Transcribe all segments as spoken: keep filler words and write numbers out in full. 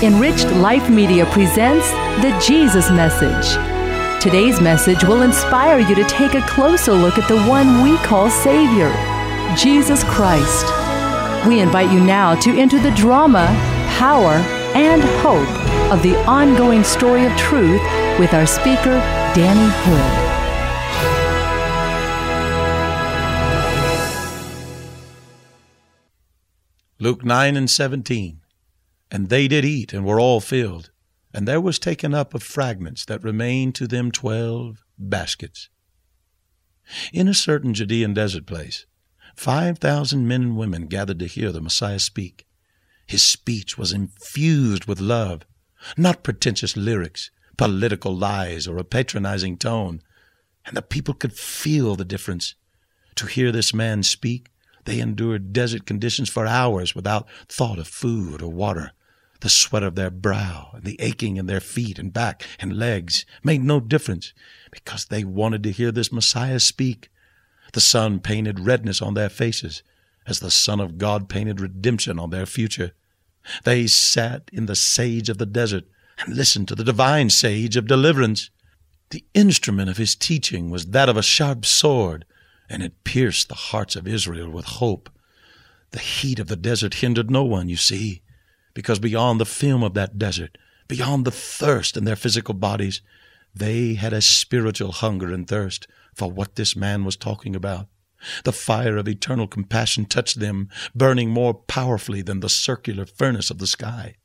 Enriched Life Media presents the Jesus Message. Today's message will inspire you to take a closer look at the one we call Savior, Jesus Christ. We invite you now to enter the drama, power, and hope of the ongoing story of truth with our speaker, Danny Hood. Luke nine and seventeen. And they did eat, and were all filled. And there was taken up of fragments that remained to them twelve baskets. In a certain Judean desert place, five thousand men and women gathered to hear the Messiah speak. His speech was infused with love, not pretentious lyrics, political lies, or a patronizing tone. And the people could feel the difference. To hear this man speak, they endured desert conditions for hours without thought of food or water. The sweat of their brow and the aching in their feet and back and legs made no difference because they wanted to hear this Messiah speak. The sun painted redness on their faces as the Son of God painted redemption on their future. They sat in the sage of the desert and listened to the divine sage of deliverance. The instrument of his teaching was that of a sharp sword, and it pierced the hearts of Israel with hope. The heat of the desert hindered no one, you see, because beyond the film of that desert, beyond the thirst in their physical bodies, they had a spiritual hunger and thirst for what this man was talking about. The fire of eternal compassion touched them, burning more powerfully than the circular furnace of the sky.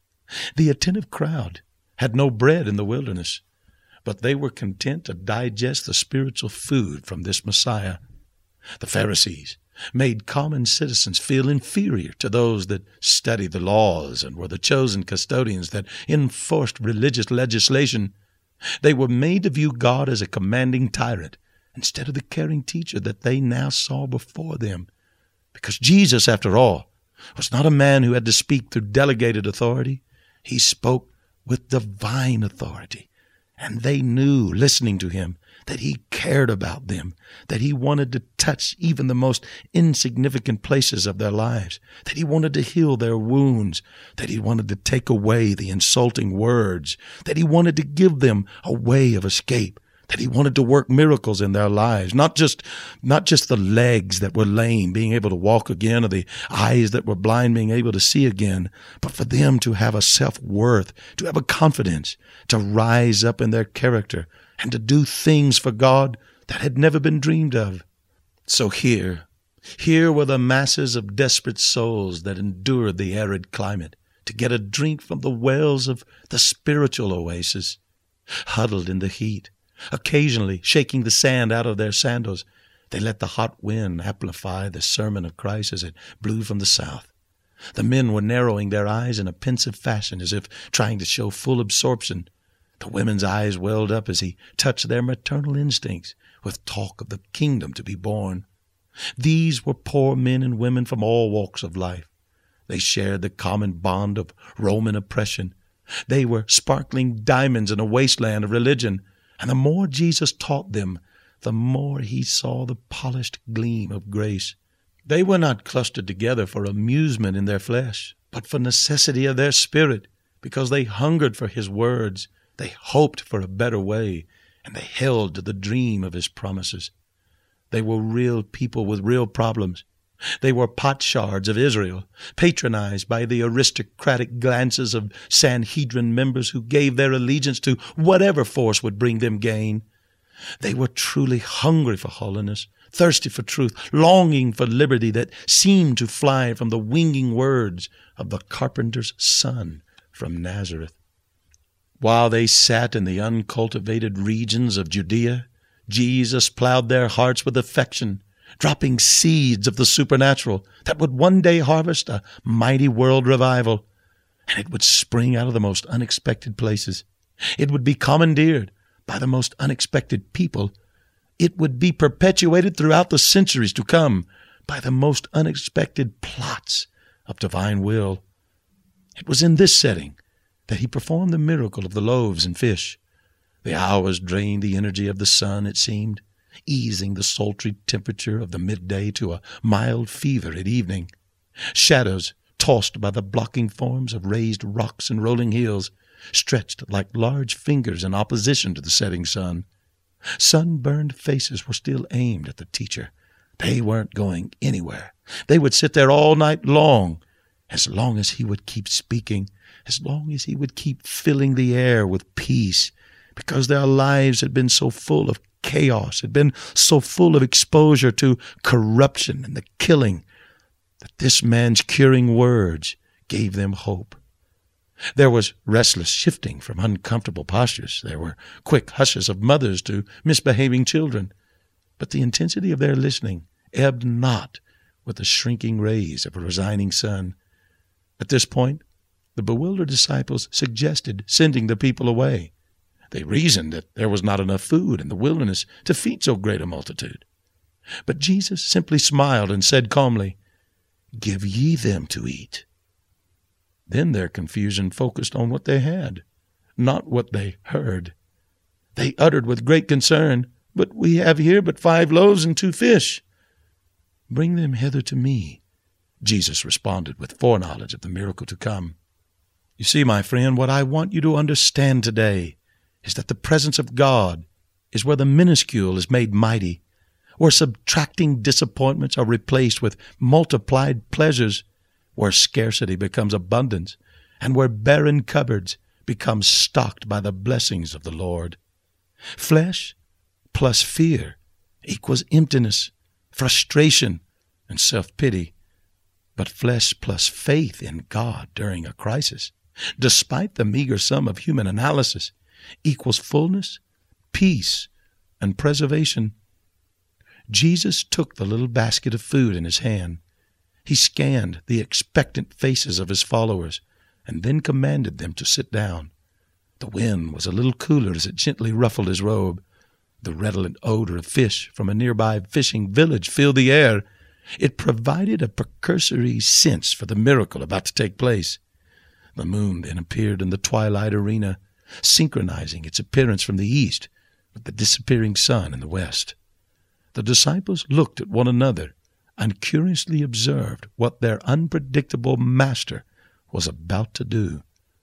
The attentive crowd had no bread in the wilderness, but they were content to digest the spiritual food from this Messiah. The Pharisees made common citizens feel inferior to those that studied the laws and were the chosen custodians that enforced religious legislation. They were made to view God as a commanding tyrant instead of the caring teacher that they now saw before them. Because Jesus, after all, was not a man who had to speak through delegated authority. He spoke with divine authority. And they knew, listening to him, that he cared about them, that he wanted to touch even the most insignificant places of their lives, that he wanted to heal their wounds, that he wanted to take away the insulting words, that he wanted to give them a way of escape, that he wanted to work miracles in their lives, not just, not just the legs that were lame being able to walk again or the eyes that were blind being able to see again, but for them to have a self-worth, to have a confidence, to rise up in their character, and to do things for God that had never been dreamed of. So here, here were the masses of desperate souls that endured the arid climate to get a drink from the wells of the spiritual oasis, huddled in the heat, occasionally shaking the sand out of their sandals. They let the hot wind amplify the sermon of Christ as it blew from the south. The men were narrowing their eyes in a pensive fashion as if trying to show full absorption. The women's eyes welled up as he touched their maternal instincts with talk of the kingdom to be born. These were poor men and women from all walks of life. They shared the common bond of Roman oppression. They were sparkling diamonds in a wasteland of religion. And the more Jesus taught them, the more he saw the polished gleam of grace. They were not clustered together for amusement in their flesh, but for necessity of their spirit, because they hungered for his words. They hoped for a better way, and they held to the dream of his promises. They were real people with real problems. They were potsherds of Israel, patronized by the aristocratic glances of Sanhedrin members who gave their allegiance to whatever force would bring them gain. They were truly hungry for holiness, thirsty for truth, longing for liberty that seemed to fly from the winging words of the carpenter's son from Nazareth. While they sat in the uncultivated regions of Judea, Jesus plowed their hearts with affection, dropping seeds of the supernatural that would one day harvest a mighty world revival. And it would spring out of the most unexpected places. It would be commandeered by the most unexpected people. It would be perpetuated throughout the centuries to come by the most unexpected plots of divine will. It was in this setting that he performed the miracle of the loaves and fish. The hours drained the energy of the sun, it seemed, easing the sultry temperature of the midday to a mild fever at evening. Shadows tossed by the blocking forms of raised rocks and rolling hills, stretched like large fingers in opposition to the setting sun. Sunburned faces were still aimed at the teacher. They weren't going anywhere. They would sit there all night long, as long as he would keep speaking, as long as he would keep filling the air with peace, because their lives had been so full of chaos, had been so full of exposure to corruption and the killing, that this man's curing words gave them hope. There was restless shifting from uncomfortable postures. There were quick hushes of mothers to misbehaving children. But the intensity of their listening ebbed not with the shrinking rays of a resigning sun. At this point, the bewildered disciples suggested sending the people away. They reasoned that there was not enough food in the wilderness to feed so great a multitude. But Jesus simply smiled and said calmly, "Give ye them to eat." Then their confusion focused on what they had, not what they heard. They uttered with great concern, "But we have here but five loaves and two fish." "Bring them hither to me," Jesus responded with foreknowledge of the miracle to come. You see, my friend, what I want you to understand today is that the presence of God is where the minuscule is made mighty, where subtracting disappointments are replaced with multiplied pleasures, where scarcity becomes abundance, and where barren cupboards become stocked by the blessings of the Lord. Flesh plus fear equals emptiness, frustration, and self-pity. But flesh plus faith in God during a crisis, despite the meager sum of human analysis, equals fullness, peace, and preservation. Jesus took the little basket of food in his hand. He scanned the expectant faces of his followers and then commanded them to sit down. The wind was a little cooler as it gently ruffled his robe. The redolent odor of fish from a nearby fishing village filled the air. It provided a precursory sense for the miracle about to take place. The moon then appeared in the twilight arena, synchronizing its appearance from the east with the disappearing sun in the west. The disciples looked at one another and curiously observed what their unpredictable master was about to do.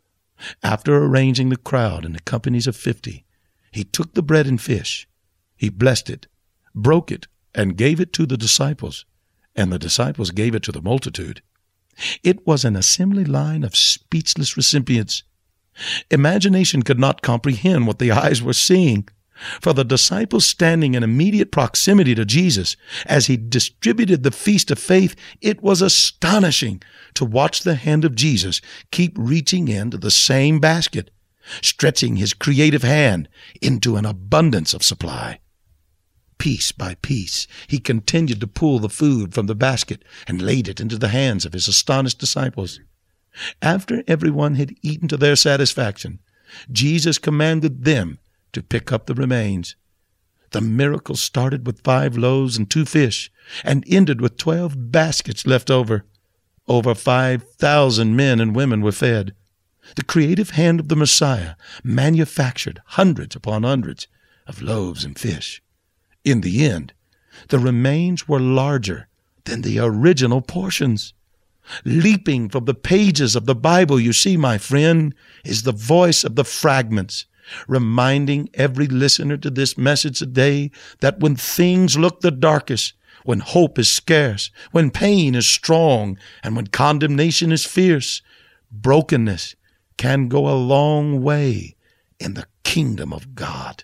After arranging the crowd in the companies of fifty, he took the bread and fish. He blessed it, broke it, and gave it to the disciples, and the disciples gave it to the multitude. It was an assembly line of speechless recipients. Imagination could not comprehend what the eyes were seeing. For the disciples standing in immediate proximity to Jesus as he distributed the feast of faith, it was astonishing to watch the hand of Jesus keep reaching into the same basket, stretching his creative hand into an abundance of supply. Piece by piece, he continued to pull the food from the basket and laid it into the hands of his astonished disciples. After everyone had eaten to their satisfaction, Jesus commanded them to pick up the remains. The miracle started with five loaves and two fish and ended with twelve baskets left over. Over five thousand men and women were fed. The creative hand of the Messiah manufactured hundreds upon hundreds of loaves and fish. In the end, the remains were larger than the original portions. Leaping from the pages of the Bible, you see, my friend, is the voice of the fragments, reminding every listener to this message today that when things look the darkest, when hope is scarce, when pain is strong, and when condemnation is fierce, brokenness can go a long way in the kingdom of God.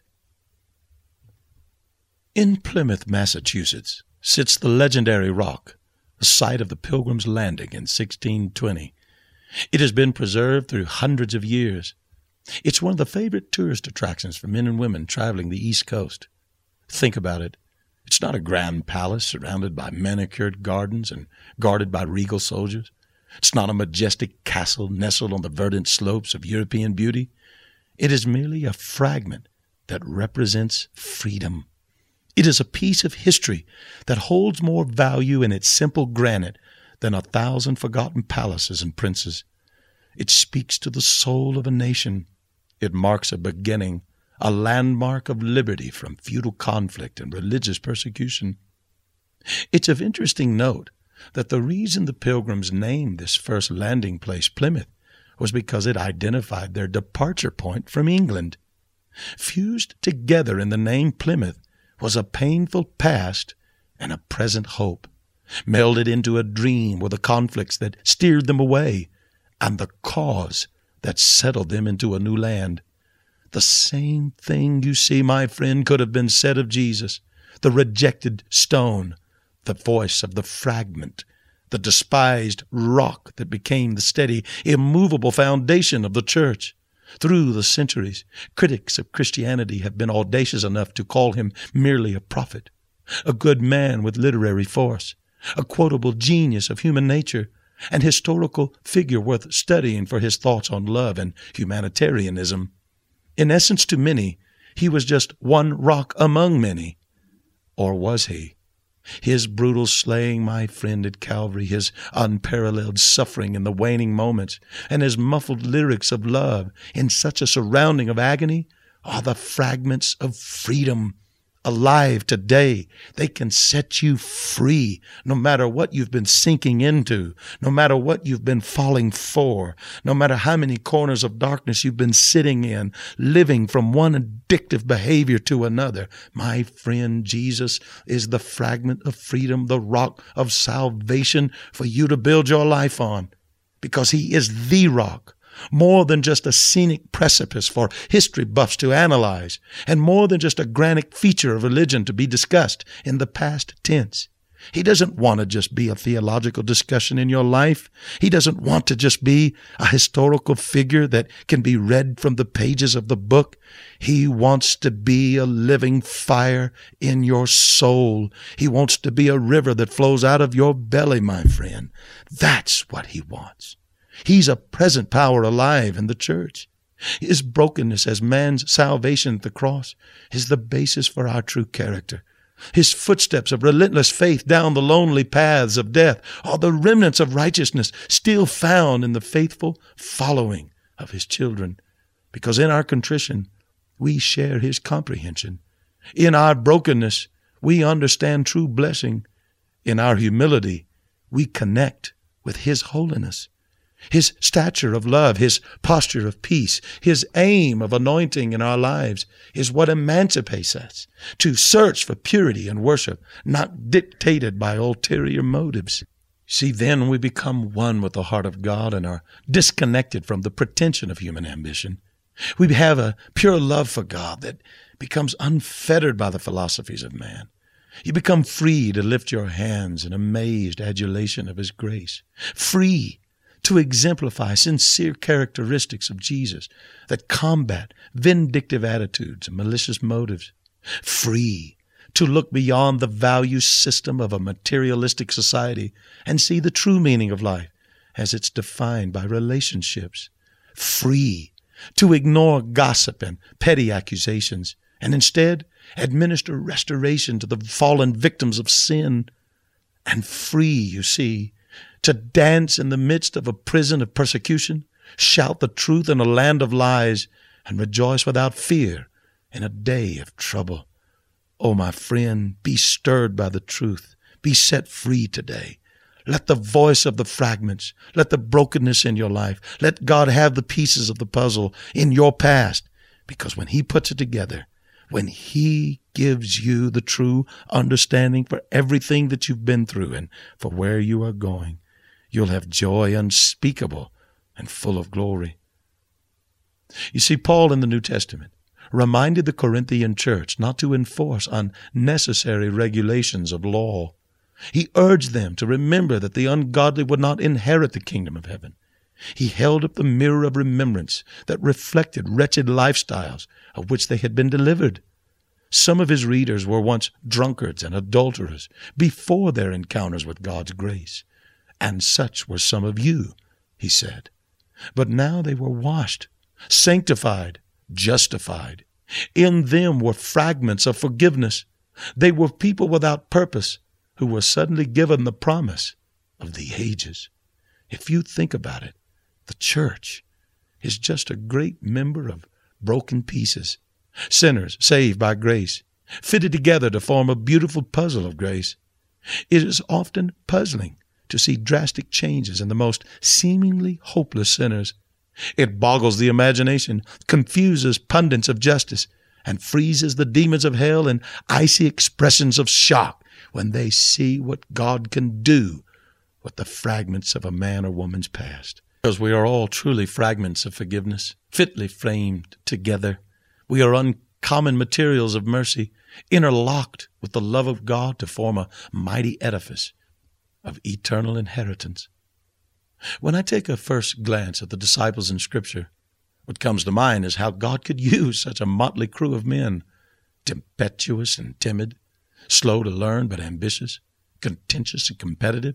In Plymouth, Massachusetts, sits the legendary rock, the site of the Pilgrims' Landing in sixteen twenty. It has been preserved through hundreds of years. It's one of the favorite tourist attractions for men and women traveling the East Coast. Think about it. It's not a grand palace surrounded by manicured gardens and guarded by regal soldiers. It's not a majestic castle nestled on the verdant slopes of European beauty. It is merely a fragment that represents freedom. It is a piece of history that holds more value in its simple granite than a thousand forgotten palaces and princes. It speaks to the soul of a nation. It marks a beginning, a landmark of liberty from feudal conflict and religious persecution. It's of interesting note that the reason the Pilgrims named this first landing place Plymouth was because it identified their departure point from England. Fused together in the name Plymouth was a painful past and a present hope, melded into a dream were the conflicts that steered them away and the cause that settled them into a new land. The same thing, you see, my friend, could have been said of Jesus, the rejected stone, the voice of the fragment, the despised rock that became the steady, immovable foundation of the church. Through the centuries, critics of Christianity have been audacious enough to call him merely a prophet, a good man with literary force, a quotable genius of human nature, an historical figure worth studying for his thoughts on love and humanitarianism. In essence, to many, he was just one rock among many. Or was he? His brutal slaying, my friend, at Calvary, his unparalleled suffering in the waning moments, and his muffled lyrics of love in such a surrounding of agony are the fragments of freedom. Alive today, they can set you free no matter what you've been sinking into, no matter what you've been falling for, no matter how many corners of darkness you've been sitting in, living from one addictive behavior to another. My friend, Jesus is the fragment of freedom, the rock of salvation for you to build your life on, because he is the rock. More than just a scenic precipice for history buffs to analyze, and more than just a granite feature of religion to be discussed in the past tense. He doesn't want to just be a theological discussion in your life. He doesn't want to just be a historical figure that can be read from the pages of the book. He wants to be a living fire in your soul. He wants to be a river that flows out of your belly, my friend. That's what he wants. He's a present power alive in the church. His brokenness as man's salvation at the cross is the basis for our true character. His footsteps of relentless faith down the lonely paths of death are the remnants of righteousness still found in the faithful following of his children. Because in our contrition, we share his comprehension. In our brokenness, we understand true blessing. In our humility, we connect with his holiness. His stature of love, his posture of peace, his aim of anointing in our lives is what emancipates us to search for purity and worship, not dictated by ulterior motives. See, then we become one with the heart of God and are disconnected from the pretension of human ambition. We have a pure love for God that becomes unfettered by the philosophies of man. You become free to lift your hands in amazed adulation of his grace, free to exemplify sincere characteristics of Jesus that combat vindictive attitudes and malicious motives, free to look beyond the value system of a materialistic society and see the true meaning of life as it's defined by relationships, free to ignore gossip and petty accusations and instead administer restoration to the fallen victims of sin, and free, you see, to dance in the midst of a prison of persecution, shout the truth in a land of lies, and rejoice without fear in a day of trouble. Oh, my friend, be stirred by the truth. Be set free today. Let the voice of the fragments, let the brokenness in your life, let God have the pieces of the puzzle in your past, because when he puts it together, when he gives you the true understanding for everything that you've been through and for where you are going, you'll have joy unspeakable and full of glory. You see, Paul in the New Testament reminded the Corinthian church not to enforce unnecessary regulations of law. He urged them to remember that the ungodly would not inherit the kingdom of heaven. He held up the mirror of remembrance that reflected wretched lifestyles of which they had been delivered. Some of his readers were once drunkards and adulterers before their encounters with God's grace. And such were some of you, he said. But now they were washed, sanctified, justified. In them were fragments of forgiveness. They were people without purpose who were suddenly given the promise of the ages. If you think about it, the church is just a great member of broken pieces, sinners saved by grace, fitted together to form a beautiful puzzle of grace. It is often puzzling to see drastic changes in the most seemingly hopeless sinners. It boggles the imagination, confuses pundits of justice, and freezes the demons of hell in icy expressions of shock when they see what God can do with the fragments of a man or woman's past. Because we are all truly fragments of forgiveness, fitly framed together. We are uncommon materials of mercy, interlocked with the love of God to form a mighty edifice of eternal inheritance. When I take a first glance at the disciples in Scripture, what comes to mind is how God could use such a motley crew of men, tempestuous and timid, slow to learn but ambitious, contentious and competitive.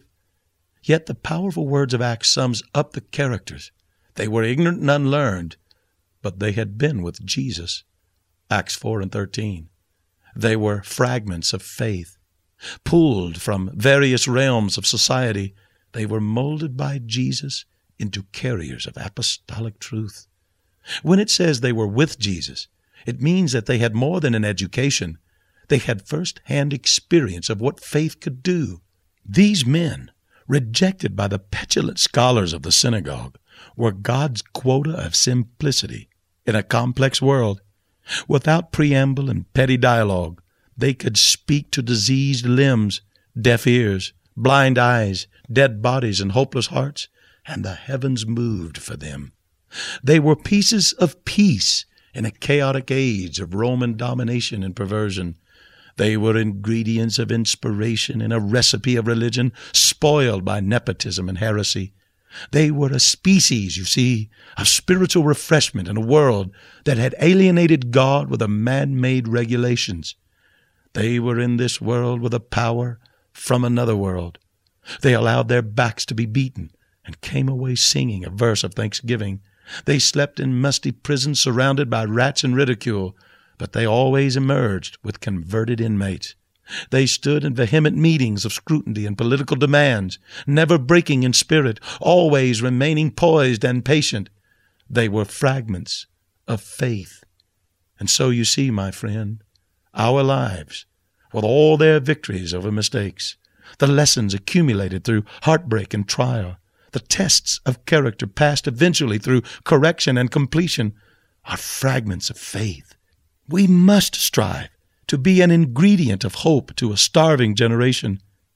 Yet the powerful words of Acts sums up the characters. They were ignorant and unlearned, but they had been with Jesus. Acts four and thirteen. They were fragments of faith. Pulled from various realms of society, they were molded by Jesus into carriers of apostolic truth. When it says they were with Jesus, it means that they had more than an education. They had first-hand experience of what faith could do. These men, rejected by the petulant scholars of the synagogue, were God's quota of simplicity in a complex world. Without preamble and petty dialogue, they could speak to diseased limbs, deaf ears, blind eyes, dead bodies, and hopeless hearts, and the heavens moved for them. They were pieces of peace in a chaotic age of Roman domination and perversion. They were ingredients of inspiration in a recipe of religion spoiled by nepotism and heresy. They were a species, you see, of spiritual refreshment in a world that had alienated God with a man-made regulations. They were in this world with a power from another world. They allowed their backs to be beaten and came away singing a verse of thanksgiving. They slept in musty prisons surrounded by rats and ridicule, but they always emerged with converted inmates. They stood in vehement meetings of scrutiny and political demands, never breaking in spirit, always remaining poised and patient. They were fragments of faith. And so you see, my friend, our lives, with all their victories over mistakes, the lessons accumulated through heartbreak and trial, the tests of character passed eventually through correction and completion, are fragments of faith. We must strive to be an ingredient of hope to a starving generation.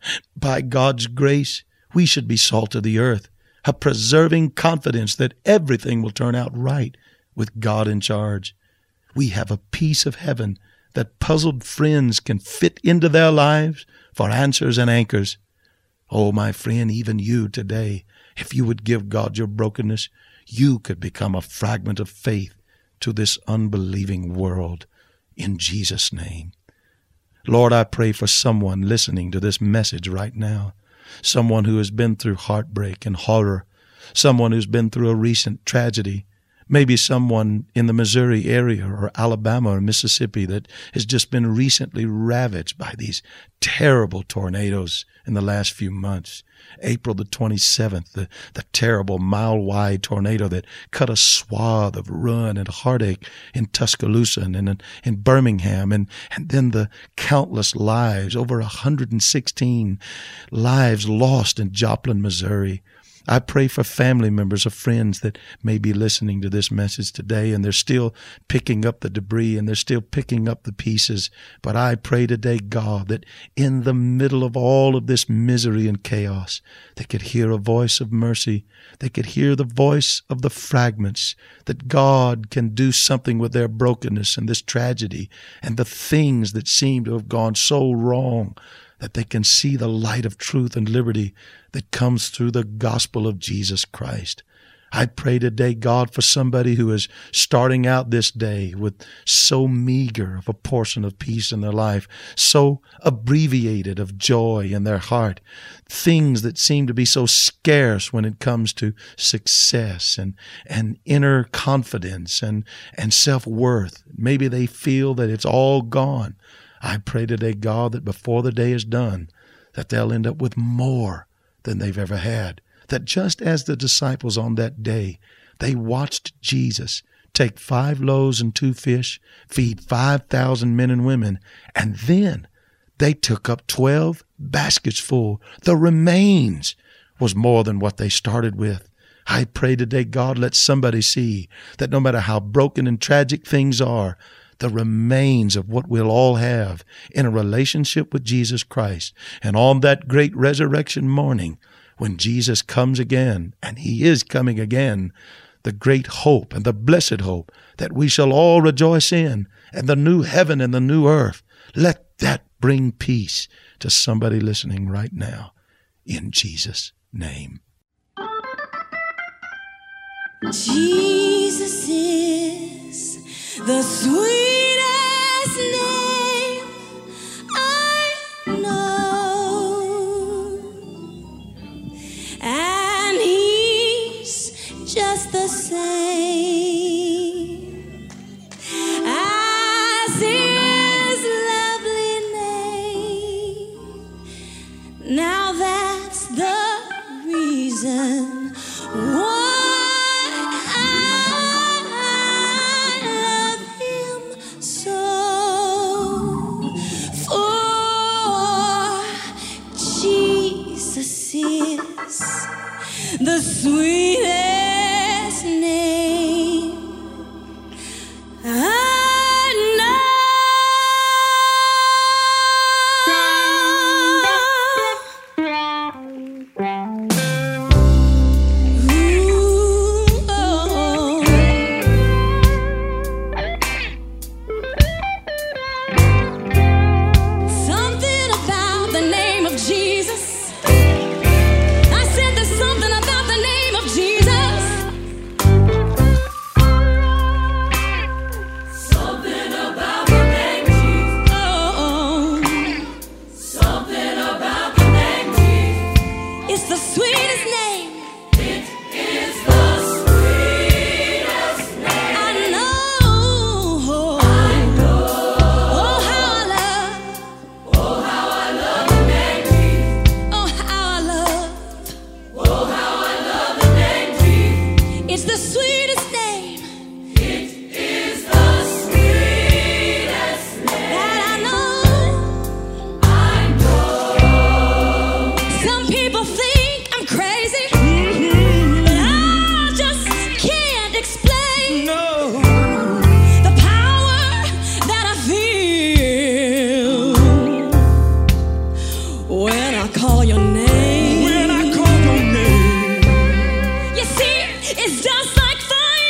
By God's grace, we should be salt of the earth, a preserving confidence that everything will turn out right with God in charge. We have a piece of heaven that puzzled friends can fit into their lives for answers and anchors. Oh, my friend, even you today, if you would give God your brokenness, you could become a fragment of faith to this unbelieving world. In Jesus' name. Lord, I pray for someone listening to this message right now, someone who has been through heartbreak and horror, someone who's been through a recent tragedy, maybe someone in the Missouri area or Alabama or Mississippi that has just been recently ravaged by these terrible tornadoes in the last few months. April the twenty-seventh, the, the terrible mile-wide tornado that cut a swath of ruin and heartache in Tuscaloosa and in, in Birmingham, and, and then the countless lives, over one hundred sixteen lives lost in Joplin, Missouri. I pray for family members or friends that may be listening to this message today, and they're still picking up the debris and they're still picking up the pieces. But I pray today, God, that in the middle of all of this misery and chaos, they could hear a voice of mercy. They could hear the voice of the fragments, that God can do something with their brokenness and this tragedy and the things that seem to have gone so wrong, that they can see the light of truth and liberty that comes through the gospel of Jesus Christ. I pray today, God, for somebody who is starting out this day with so meager of a portion of peace in their life, so abbreviated of joy in their heart, things that seem to be so scarce when it comes to success and, and inner confidence and, and self-worth. Maybe they feel that it's all gone. I pray today, God, that before the day is done, that they'll end up with more than they've ever had. That just as the disciples on that day, they watched Jesus take five loaves and two fish, feed five thousand men and women, and then they took up twelve baskets full, the remains, was more than what they started with. I pray today, God, let somebody see that no matter how broken and tragic things are, the remains of what we'll all have in a relationship with Jesus Christ. And on that great resurrection morning, when Jesus comes again, and he is coming again, the great hope and the blessed hope that we shall all rejoice in, and the new heaven and the new earth, let that bring peace to somebody listening right now. In Jesus' name. Jesus is the sweetest name I know, and he's just the same as his lovely name. Now that's the reason why the sweetest name I know. Ooh, oh. Something about the name of Jesus. It's just like fire.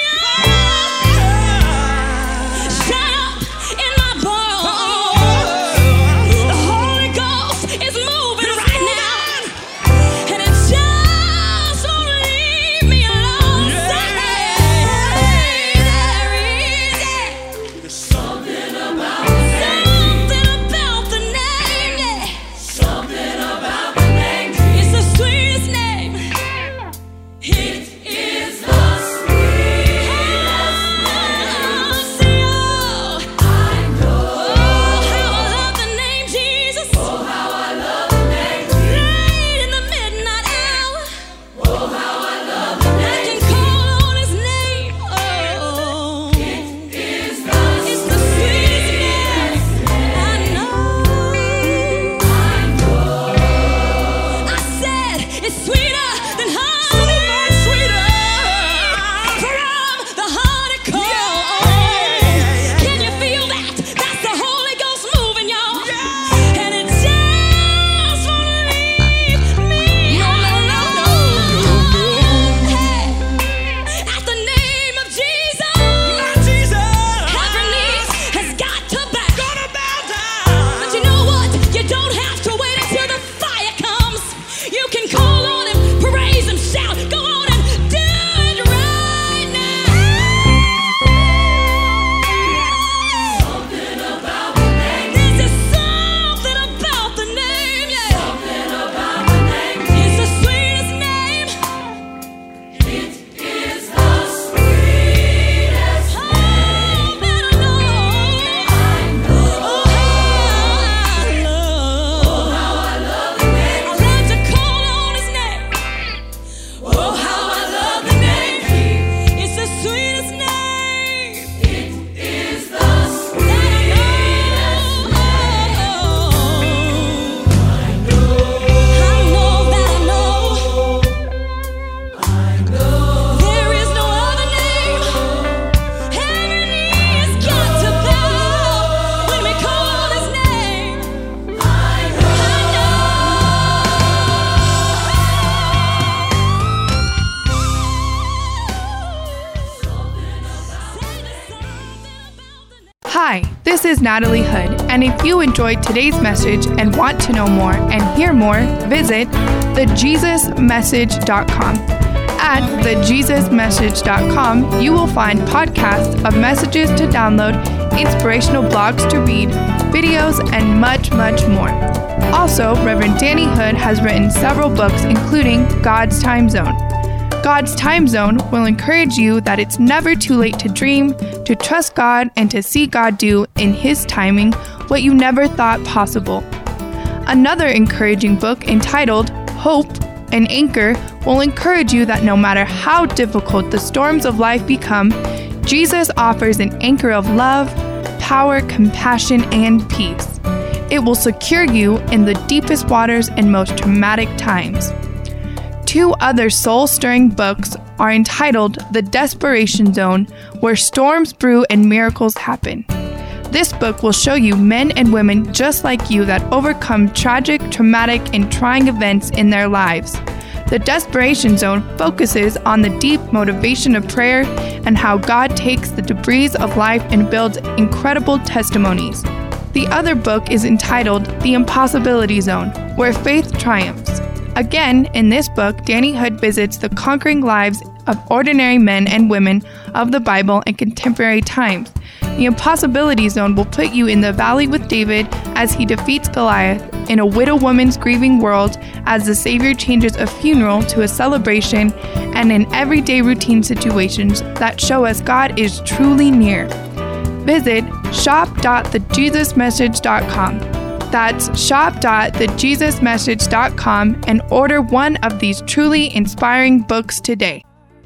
Hi, this is Natalie Hood, and if you enjoyed today's message and want to know more and hear more, visit the jesus message dot com. At the jesus message dot com, you will find podcasts of messages to download, inspirational blogs to read, videos, and much, much more. Also, Reverend Danny Hood has written several books, including God's Time Zone. God's Time Zone will encourage you that it's never too late to dream, to trust God, and to see God do in His timing what you never thought possible. Another encouraging book entitled Hope, an Anchor will encourage you that no matter how difficult the storms of life become, Jesus offers an anchor of love, power, compassion, and peace. It will secure you in the deepest waters and most traumatic times. Two other soul-stirring books are entitled The Desperation Zone, where storms brew and miracles happen. This book will show you men and women just like you that overcome tragic, traumatic, and trying events in their lives. The Desperation Zone focuses on the deep motivation of prayer and how God takes the debris of life and builds incredible testimonies. The other book is entitled The Impossibility Zone, where faith triumphs. Again, in this book, Danny Hood visits the conquering lives of ordinary men and women of the Bible in contemporary times. The Impossibility Zone will put you in the valley with David as he defeats Goliath, in a widow woman's grieving world as the Savior changes a funeral to a celebration, and in everyday routine situations that show us God is truly near. Visit shop dot the jesus message dot com. That's shop dot the jesus message dot com and order one of these truly inspiring books today.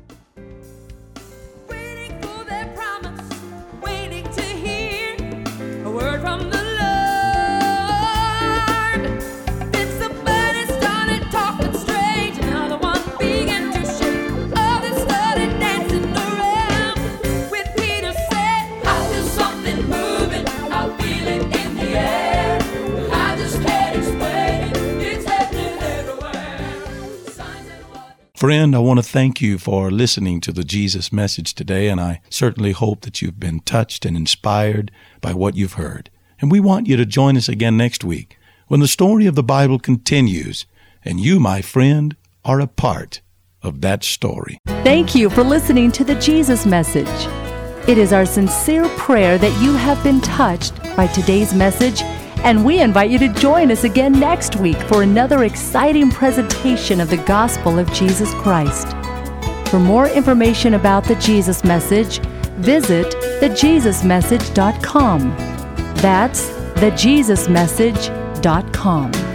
Waiting for that promise, waiting to hear a word from the Lord. Then somebody started talking strange, another one began to shake. Others started dancing around. When Peter said, I feel something moving, I feel it in the air. I just can't explain it, it's happening everywhere. Signs and wonders. Friend, I want to thank you for listening to the Jesus Message today, and I certainly hope that you've been touched and inspired by what you've heard. And we want you to join us again next week when the story of the Bible continues, and you, my friend, are a part of that story. Thank you for listening to the Jesus Message. It is our sincere prayer that you have been touched by today's message, and we invite you to join us again next week for another exciting presentation of the gospel of Jesus Christ. For more information about the Jesus Message, visit the jesus message dot com. That's the jesus message dot com.